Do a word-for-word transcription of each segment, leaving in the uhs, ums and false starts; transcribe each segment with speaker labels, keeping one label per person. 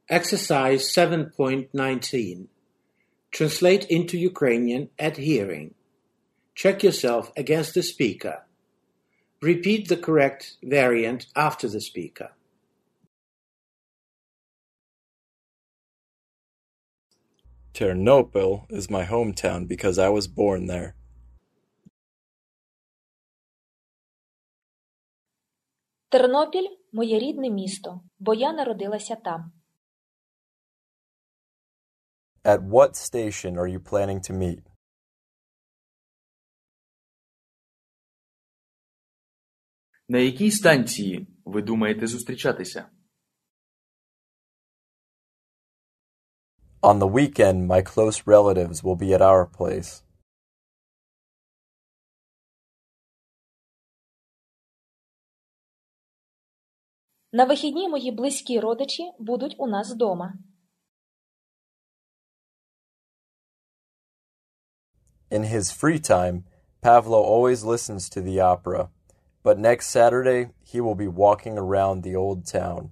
Speaker 1: Exercise seven point nineteen. Translate into Ukrainian at hearing. Check yourself against the speaker. Repeat the correct variant after the speaker.
Speaker 2: Ternopil is my hometown because I was born there.
Speaker 3: Тернопіль – моє рідне місто, бо я народилася там.
Speaker 2: At what station are you planning to meet?
Speaker 4: На якій станції ви думаєте зустрічатися?
Speaker 2: On the weekend, my close relatives will be at our place.
Speaker 3: На вихідні мої близькі родичі будуть у нас дома.
Speaker 2: In his free time, Pavlo always listens to the opera, but next Saturday he will be walking around the old town.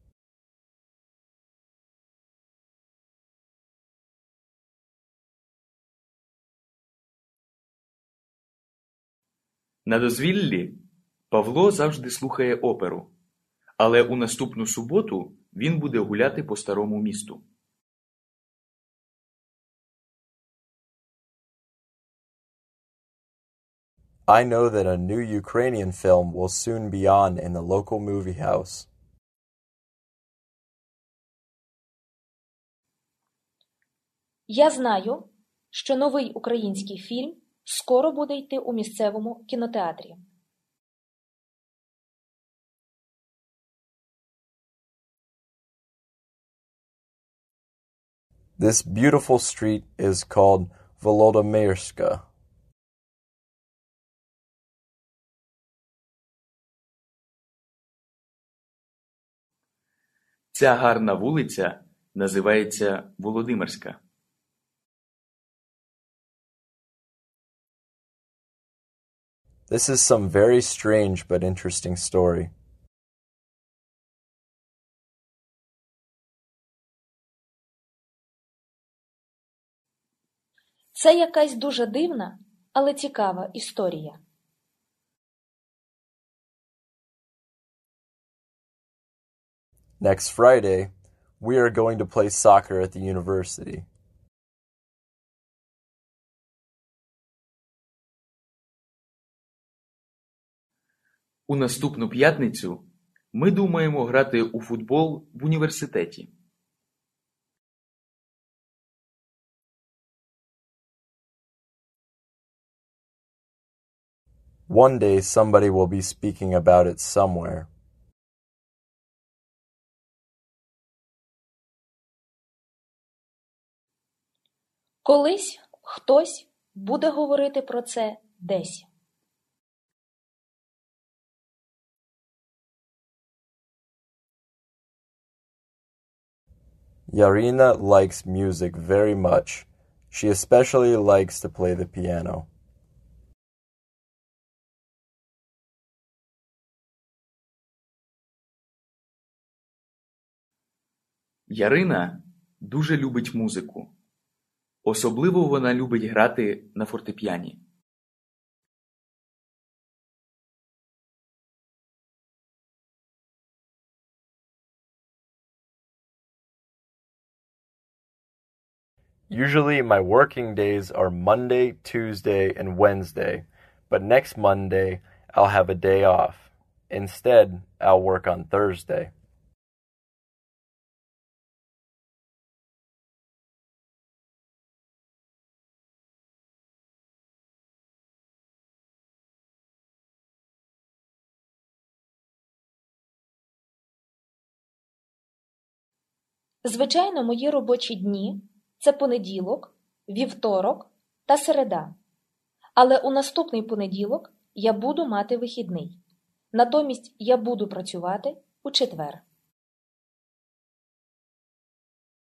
Speaker 4: На дозвіллі Павло завжди слухає оперу, але у наступну суботу він буде гуляти по старому місту.
Speaker 2: I know that a new Ukrainian film will soon be on in the local movie house.
Speaker 3: Я знаю, що новий український фільм скоро буде йти у місцевому кінотеатрі.
Speaker 2: This beautiful street is called Volodymyrska.
Speaker 4: Ця гарна вулиця називається Володимирська.
Speaker 2: This is some very strange but interesting story.
Speaker 3: Це якась дуже дивна, але цікава історія.
Speaker 2: Next Friday, we are going to play soccer at the university.
Speaker 4: У наступну п'ятницю ми думаємо грати у футбол в університеті.
Speaker 2: One day somebody will be speaking about it somewhere.
Speaker 3: Колись хтось буде говорити про це десь.
Speaker 2: Yarina likes music very much. She especially likes to play the piano.
Speaker 4: Ярина дуже любить музику. Особливо вона любить грати на фортепіані.
Speaker 2: Usually my working days are Monday, Tuesday, and Wednesday, but next Monday I'll have a day off. Instead, I'll work on Thursday.
Speaker 3: Звичайно, мої робочі дні – це понеділок, вівторок та середа. Але у наступний понеділок я буду мати вихідний. Натомість я буду працювати у четвер.